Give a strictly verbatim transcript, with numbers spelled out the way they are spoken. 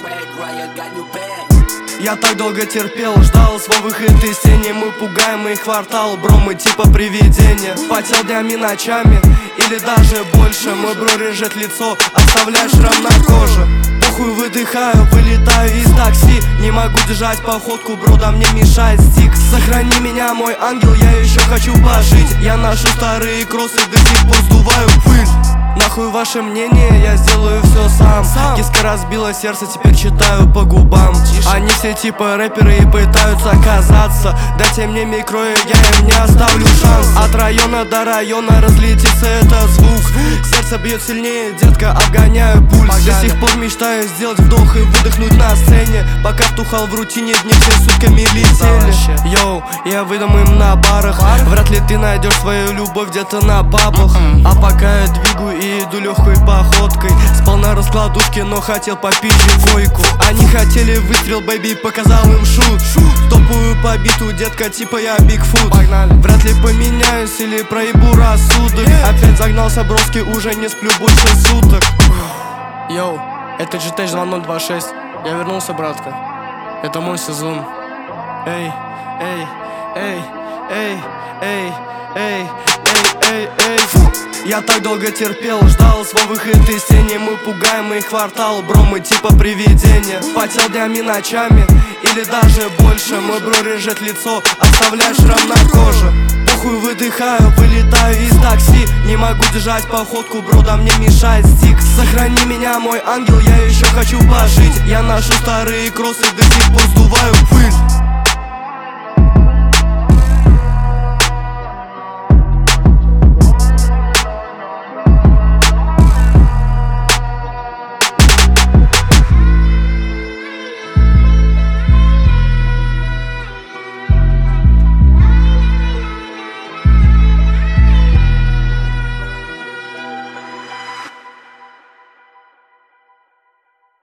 Я так долго терпел, ждал свой выход из тени. Мы пугаем их квартал, бро, мы типа привидения. Потел днями, ночами или даже больше. Мой бро режет лицо, оставляя шрам на коже. Похуй, выдыхаю, вылетаю из такси. Не могу держать походку, бро, да мне мешает стик. Сохрани меня, мой ангел, я еще хочу пожить. Я ношу старые кроссы, до сих пор сдуваю пыль. Нахуй ваше мнение, я сделаю все сам, сам. Киска разбила сердце, теперь читаю по губам. Тише. Они все типа рэперы и пытаются казаться. Дайте мне микро, и я им не оставлю шанс. От района до района разлетится этот звук. Сердце бьет сильнее, детка, обгоняю пульс. Погнали. До сих пор мечтаю сделать вдох и выдохнуть на сцене. Пока втухал в рутине, дни все сутками летели. Йоу, я выдам им на барах. Бар? Вряд ли ты найдешь свою любовь где-то на пабах. Mm-mm. А пока я двигаю и иду легкой походкой. Спал на раскладушке, но хотел попизжить койку. Они хотели выстрел, бэйби, показал им шут. Топую по биту, детка, типа я Бигфут. Погнали. Вряд ли поменяюсь или проебу рассудок. Опять загнался броски, уже не сплю больше суток. Йоу, это джи ти эйч два ноль два шесть. Я вернулся, братка. Это мой сезон. Эй, эй, эй, эй, эй, эй, эй, эй, эй. Я так долго терпел, ждал свой выход из тени. Мы пугаем их квартал, бро, мы типа привидения. Потел днями, ночами или даже больше. Мой бро режет лицо, оставляя шрам на коже. Похуй, выдыхаю, вылетаю из такси. Не могу держать походку, бро, да мне мешает стик. Сохрани меня, мой ангел, я еще хочу пожить. Я ношу старые кроссы, до сих пор сдуваю пыль.